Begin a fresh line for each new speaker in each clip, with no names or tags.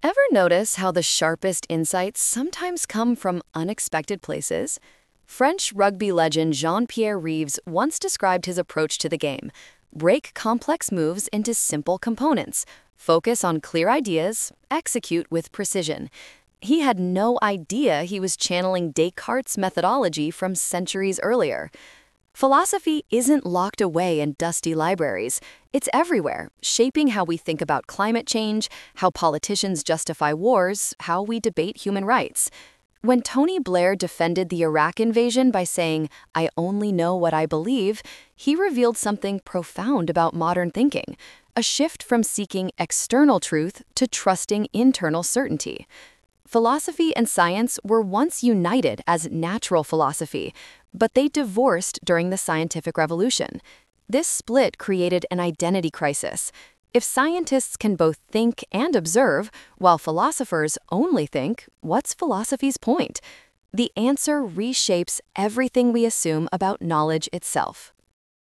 Ever notice how the sharpest insights sometimes come from unexpected places? French rugby legend Jean-Pierre Rives once described his approach to the game: break complex moves into simple components, focus on clear ideas, execute with precision. He had no idea he was channeling Descartes' methodology from centuries earlier. Philosophy isn't locked away in dusty libraries. It's everywhere, shaping how we think about climate change, how politicians justify wars, how we debate human rights. When Tony Blair defended the Iraq invasion by saying, "I only know what I believe," he revealed something profound about modern thinking, a shift from seeking external truth to trusting internal certainty. Philosophy and science were once united as natural philosophy, but they divorced during the scientific revolution. This split created an identity crisis. If scientists can both think and observe, while philosophers only think, what's philosophy's point? The answer reshapes everything we assume about knowledge itself.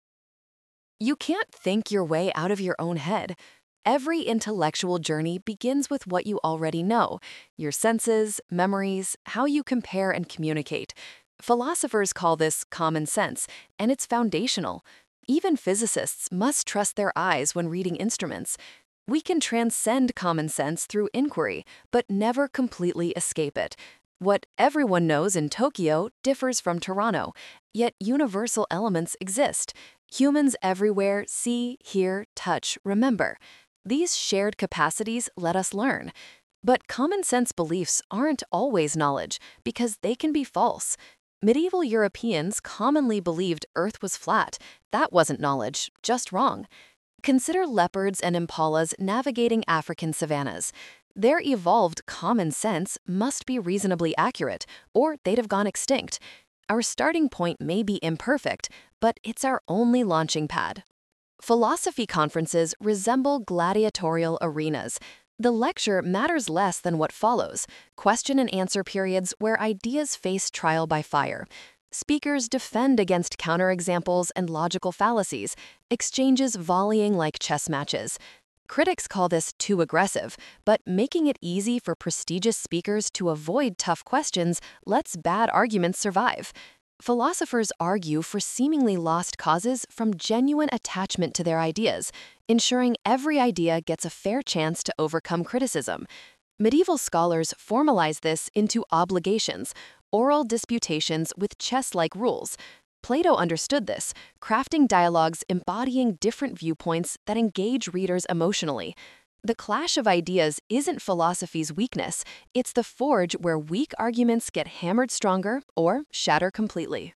You can't think your way out of your own head. Every intellectual journey begins with what you already know: your senses, memories, how you compare and communicate. Philosophers call this common sense, and it's foundational. Even physicists must trust their eyes when reading instruments. We can transcend common sense through inquiry, but never completely escape it. What everyone knows in Tokyo differs from Toronto, yet universal elements exist. Humans everywhere see, hear, touch, remember. These shared capacities let us learn. But common sense beliefs aren't always knowledge, because they can be false. Medieval Europeans commonly believed Earth was flat. That wasn't knowledge, just wrong. Consider leopards and impalas navigating African savannas. Their evolved common sense must be reasonably accurate, or they'd have gone extinct. Our starting point may be imperfect, but it's our only launching pad. Philosophy conferences resemble gladiatorial arenas. The lecture matters less than what follows: question and answer periods where ideas face trial by fire. Speakers defend against counterexamples and logical fallacies, exchanges volleying like chess matches. Critics call this too aggressive, but making it easy for prestigious speakers to avoid tough questions lets bad arguments survive. Philosophers argue for seemingly lost causes from genuine attachment to their ideas, ensuring every idea gets a fair chance to overcome criticism. Medieval scholars formalize this into obligations, oral disputations with chess-like rules. Plato understood this, crafting dialogues embodying different viewpoints that engage readers emotionally. The clash of ideas isn't philosophy's weakness, it's the forge where weak arguments get hammered stronger or shatter completely.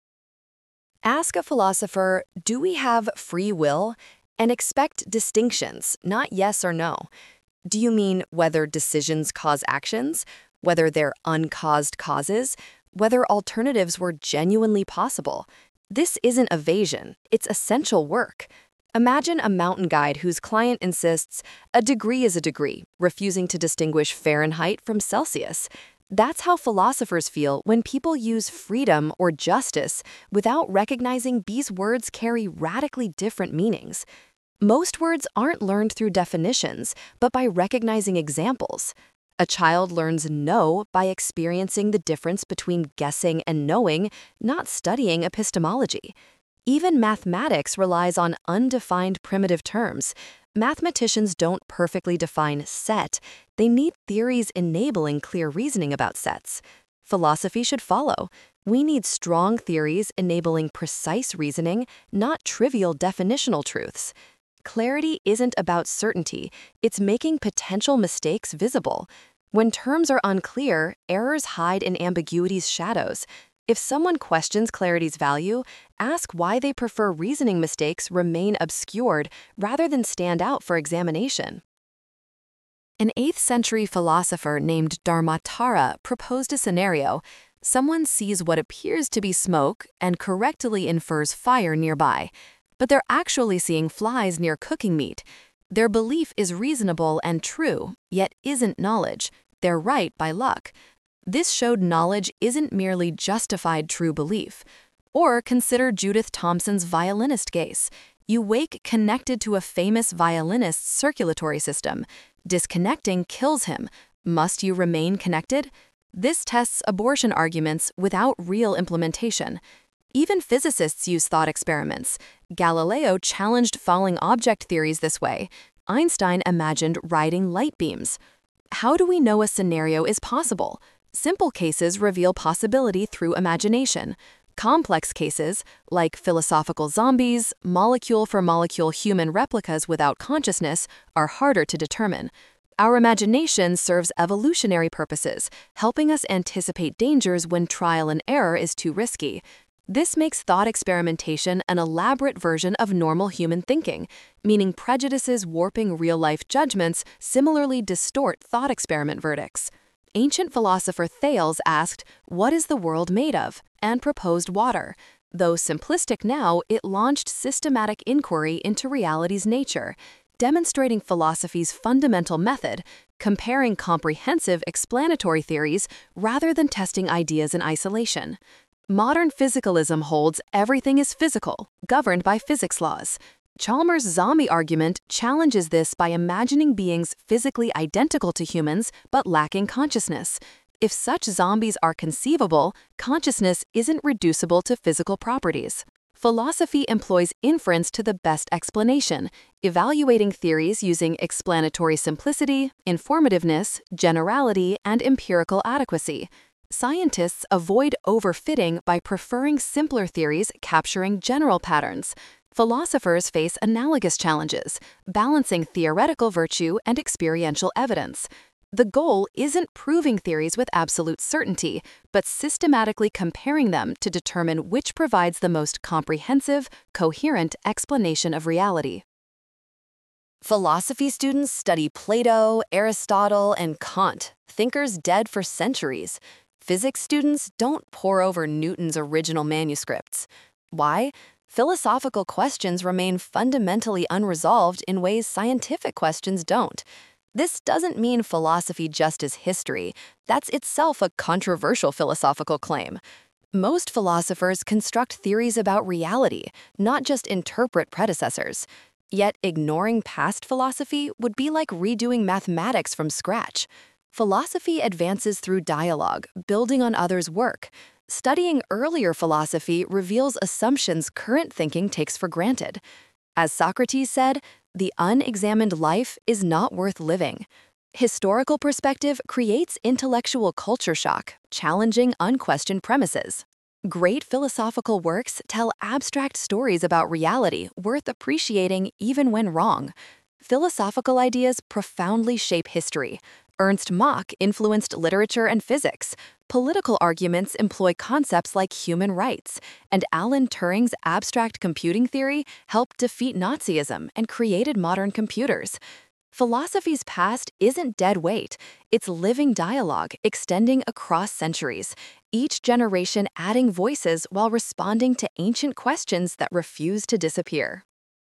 Ask a philosopher, do we have free will? And expect distinctions, not yes or no. Do you mean whether decisions cause actions, whether they're uncaused causes, whether alternatives were genuinely possible? This isn't evasion, it's essential work. Imagine a mountain guide whose client insists a degree is a degree, refusing to distinguish Fahrenheit from Celsius. That's how philosophers feel when people use freedom or justice without recognizing these words carry radically different meanings. Most words aren't learned through definitions, but by recognizing examples. A child learns no by experiencing the difference between guessing and knowing, not studying epistemology. Even mathematics relies on undefined primitive terms. Mathematicians don't perfectly define set. They need theories enabling clear reasoning about sets. Philosophy should follow. We need strong theories enabling precise reasoning, not trivial definitional truths. Clarity isn't about certainty, it's making potential mistakes visible. When terms are unclear, errors hide in ambiguity's shadows. If someone questions clarity's value, ask why they prefer reasoning mistakes remain obscured rather than stand out for examination. An 8th century philosopher named Dharmatara proposed a scenario. Someone sees what appears to be smoke and correctly infers fire nearby, but they're actually seeing flies near cooking meat. Their belief is reasonable and true, yet isn't knowledge. They're right by luck. This showed knowledge isn't merely justified true belief. Or consider Judith Thomson's violinist case. You wake connected to a famous violinist's circulatory system. Disconnecting kills him. Must you remain connected? This tests abortion arguments without real implementation. Even physicists use thought experiments. Galileo challenged falling object theories this way. Einstein imagined riding light beams. How do we know a scenario is possible? Simple cases reveal possibility through imagination. Complex cases, like philosophical zombies, molecule-for-molecule human replicas without consciousness, are harder to determine. Our imagination serves evolutionary purposes, helping us anticipate dangers when trial and error is too risky. This makes thought experimentation an elaborate version of normal human thinking, meaning prejudices warping real-life judgments similarly distort thought experiment verdicts. Ancient philosopher Thales asked, "What is the world made of?" and proposed water. Though simplistic now, it launched systematic inquiry into reality's nature, demonstrating philosophy's fundamental method, comparing comprehensive explanatory theories rather than testing ideas in isolation. Modern physicalism holds everything is physical, governed by physics laws. Chalmers' zombie argument challenges this by imagining beings physically identical to humans but lacking consciousness. If such zombies are conceivable, consciousness isn't reducible to physical properties. Philosophy employs inference to the best explanation, evaluating theories using explanatory simplicity, informativeness, generality, and empirical adequacy. Scientists avoid overfitting by preferring simpler theories capturing general patterns. Philosophers face analogous challenges, balancing theoretical virtue and experiential evidence. The goal isn't proving theories with absolute certainty, but systematically comparing them to determine which provides the most comprehensive, coherent explanation of reality. Philosophy students study Plato, Aristotle, and Kant, thinkers dead for centuries. Physics students don't pore over Newton's original manuscripts. Why? Philosophical questions remain fundamentally unresolved in ways scientific questions don't. This doesn't mean philosophy just is history. That's itself a controversial philosophical claim. Most philosophers construct theories about reality, not just interpret predecessors. Yet ignoring past philosophy would be like redoing mathematics from scratch. Philosophy advances through dialogue, building on others' work. Studying earlier philosophy reveals assumptions current thinking takes for granted. As Socrates said, the unexamined life is not worth living. Historical perspective creates intellectual culture shock, challenging unquestioned premises. Great philosophical works tell abstract stories about reality worth appreciating even when wrong. Philosophical ideas profoundly shape history. Ernst Mach influenced literature and physics. Political arguments employ concepts like human rights, and Alan Turing's abstract computing theory helped defeat Nazism and created modern computers. Philosophy's past isn't dead weight. It's living dialogue extending across centuries, each generation adding voices while responding to ancient questions that refuse to disappear.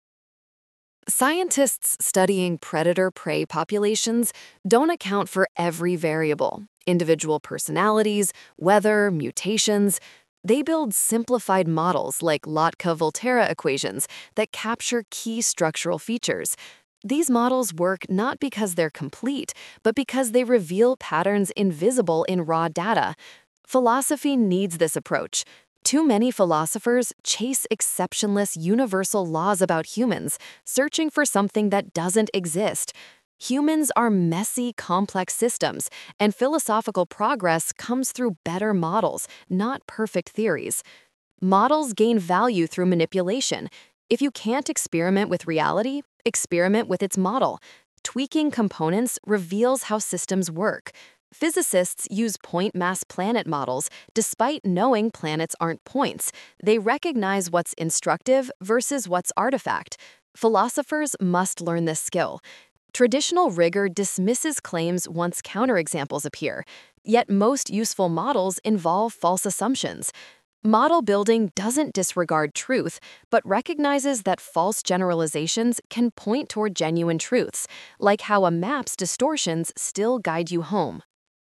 Scientists studying predator-prey populations don't account for every variable: individual personalities, weather, mutations. They build simplified models like Lotka-Volterra equations that capture key structural features. These models work not because they're complete, but because they reveal patterns invisible in raw data. Philosophy needs this approach. Too many philosophers chase exceptionless universal laws about humans, searching for something that doesn't exist. Humans are messy, complex systems, and philosophical progress comes through better models, not perfect theories. Models gain value through manipulation. If you can't experiment with reality, experiment with its model. Tweaking components reveals how systems work. Physicists use point mass planet models despite knowing planets aren't points. They recognize what's instructive versus what's artifact. Philosophers must learn this skill. Traditional rigor dismisses claims once counterexamples appear, yet most useful models involve false assumptions. Model building doesn't disregard truth, but recognizes that false generalizations can point toward genuine truths, like how a map's distortions still guide you home.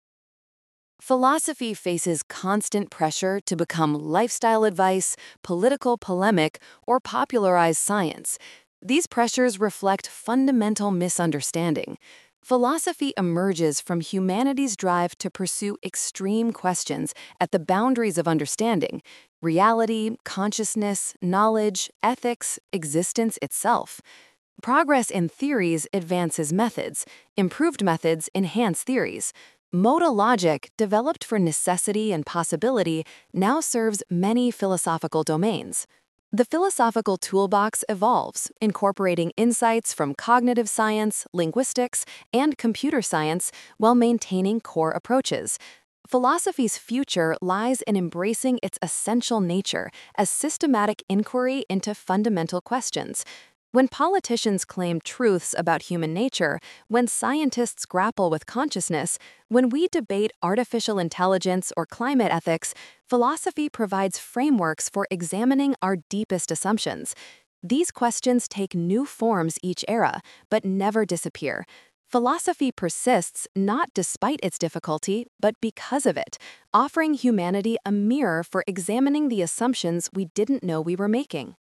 Philosophy faces constant pressure to become lifestyle advice, political polemic, or popularized science. These pressures reflect fundamental misunderstanding. Philosophy emerges from humanity's drive to pursue extreme questions at the boundaries of understanding: reality, consciousness, knowledge, ethics, existence itself. Progress in theories advances methods. Improved methods enhance theories. Modal logic, developed for necessity and possibility, now serves many philosophical domains. The philosophical toolbox evolves, incorporating insights from cognitive science, linguistics, and computer science while maintaining core approaches. Philosophy's future lies in embracing its essential nature as systematic inquiry into fundamental questions. When politicians claim truths about human nature, when scientists grapple with consciousness, when we debate artificial intelligence or climate ethics, philosophy provides frameworks for examining our deepest assumptions. These questions take new forms each era, but never disappear. Philosophy persists not despite its difficulty, but because of it, offering humanity a mirror for examining the assumptions we didn't know we were making.